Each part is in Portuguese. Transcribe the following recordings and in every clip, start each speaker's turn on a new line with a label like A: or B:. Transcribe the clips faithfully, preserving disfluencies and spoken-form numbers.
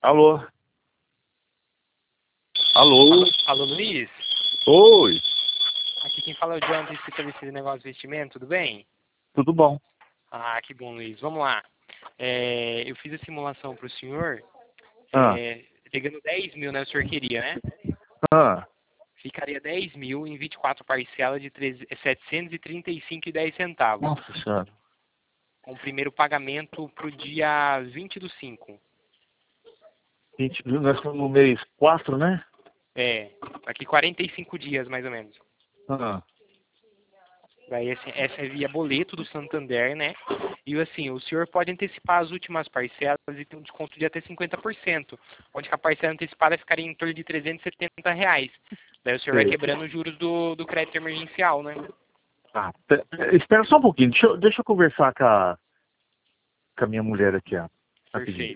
A: Alô?
B: Alô,
A: Alô?
B: alô Luiz?
A: Oi,
B: Aqui quem fala é o Jonathan, especialista de negócio de investimento, tudo bem?
A: tudo bom?
B: Ah, que bom, Luiz. Vamos lá. É, eu fiz a simulação para o senhor,
A: Ah,
B: é, pegando dez mil, né? O senhor queria, né?
A: ah,
B: Ficaria dez mil em vinte e quatro parcelas de setecentos e trinta e cinco reais e dez centavos.
A: nossa senhora.
B: Com o primeiro pagamento para o dia vinte do cinco.
A: vinte, nós estamos no mês quatro, né?
B: É, daqui quarenta e cinco dias, mais ou menos.
A: Ah,
B: Daí, assim, essa é via boleto do Santander, né? E, assim, o senhor pode antecipar as últimas parcelas e ter um desconto de até cinquenta por cento. Onde que a parcela antecipada ficaria em torno de trezentos e setenta reais. Daí o senhor vai
A: sei.
B: quebrando os juros do, do crédito emergencial, né?
A: Ah, pe- pe- espera só um pouquinho, deixa, eu- deixa eu conversar com a, com a minha mulher aqui, ó. Rapidinho.
B: Perfeito.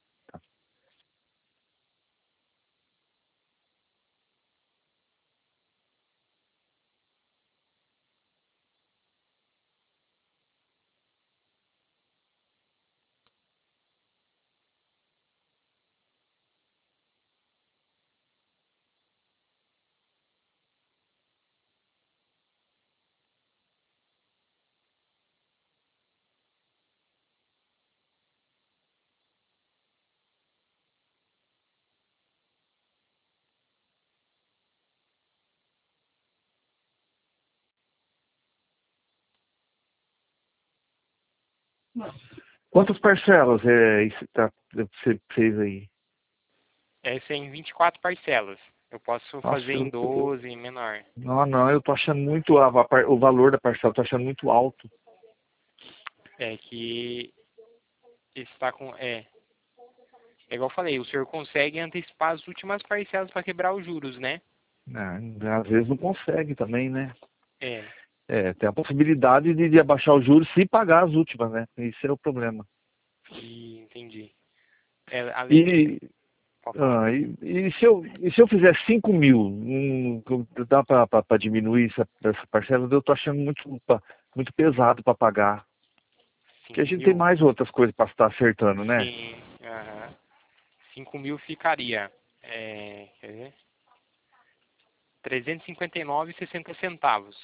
A: Quantas parcelas é, isso tá, você fez aí?
B: Essa é em vinte e quatro parcelas. Eu posso
A: Nossa,
B: fazer em
A: eu,
B: doze, em menor.
A: não, não, eu tô achando muito, a, a par- o valor da parcela, eu tô achando muito alto.
B: É que está com... É, é igual eu falei, o senhor consegue antecipar as últimas parcelas para quebrar os juros, né?
A: Ah, às vezes não consegue também, né?
B: É,
A: É, tem a possibilidade de, de abaixar os juros se pagar as últimas, né? Isso é o problema.
B: e entendi. É, além de...
A: E,
B: Pode falar.
A: ah, e, e se eu, e se eu fizer cinco mil, hum, dá para diminuir essa, essa parcela? Eu tô achando muito, pa- muito pesado para pagar. Porque a
B: cinco
A: gente tem
B: mil?
A: mais outras coisas para estar acertando, né?
B: Sim, aham. cinco mil ficaria, é, quer ver? trezentos e cinquenta e nove e sessenta centavos.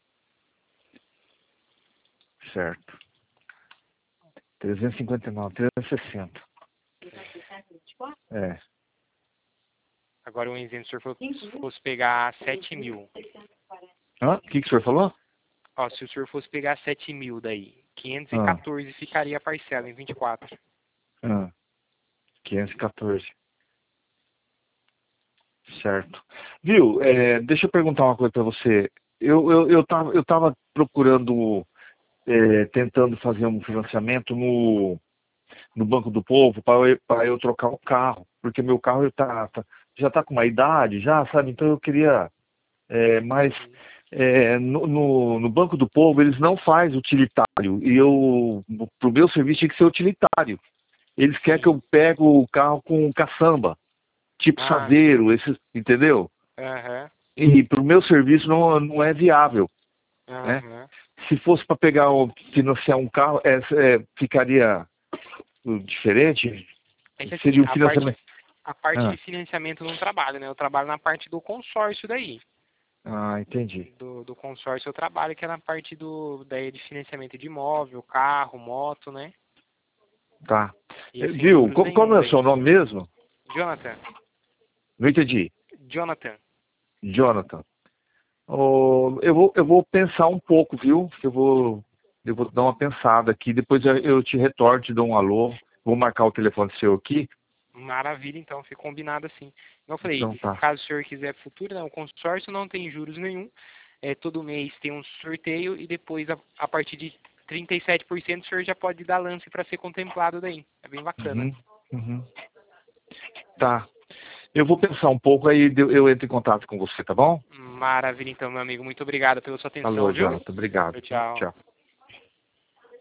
A: Certo. trezentos e cinquenta e nove, trezentos e sessenta. É.
B: Agora um exemplo, se o senhor fosse fosse pegar sete mil.
A: Hã? O que, que o senhor falou?
B: Ó, se o senhor fosse pegar sete mil daí, quinhentos e
A: Ah,
B: quatorze ficaria a parcela em vinte e quatro.
A: ah, quinhentos e quatorze. Certo. Viu, é, deixa eu perguntar uma coisa para você. Eu, eu, eu, tava, eu tava procurando, é, tentando fazer um financiamento no, no Banco do Povo para eu, para eu trocar o carro, porque meu carro tá, tá- já está com uma idade, já, sabe? Então eu queria, é, mas é, no, no, no Banco do Povo eles não fazem utilitário, e eu, pro meu serviço tinha que ser utilitário. Eles querem que
B: Sim.
A: eu pegue o carro com caçamba, tipo
B: Ah,
A: saveiro, esses, entendeu?
B: aham,
A: E para o meu serviço não, não é viável, né?
B: aham.
A: Se fosse para pegar um, financiar um carro, é, é, ficaria uh, diferente?
B: É que assim,
A: Seria um
B: a parte,
A: financiamento.
B: a parte de
A: Ah,
B: financiamento eu não trabalho, né? Eu trabalho na parte do consórcio daí.
A: ah, entendi.
B: Do, do consórcio eu trabalho, que é na parte do, daí de financiamento de imóvel, carro, moto, né?
A: Tá.
B: E
A: Eh,
B: assim,
A: Viu?
B: juros
A: Como, como
B: nenhum
A: é o seu
B: daí.
A: nome mesmo?
B: Jonathan,
A: Não entendi.
B: Jonathan,
A: Jonathan. Oh, eu, vou, eu vou pensar um pouco, viu? Eu vou, eu vou dar uma pensada aqui. Depois eu, eu te retorno, te dou um alô. Vou marcar o telefone seu aqui.
B: maravilha, então, fica combinado assim. Como eu falei,
A: Então tá.
B: caso o senhor quiser futuro, né, o consórcio não tem juros nenhum, é, todo mês tem um sorteio e depois, a, a partir de trinta e sete por cento, o senhor já pode dar lance para ser contemplado daí. É bem bacana.
A: Uhum, uhum. Tá. Eu vou pensar um pouco, aí eu eu entro em contato com você, tá bom?
B: Maravilha, então, meu amigo. Muito obrigado pela sua
A: Falou,
B: atenção, viu?
A: Jonathan. Obrigado.
B: Tchau, tchau.
A: Tchau.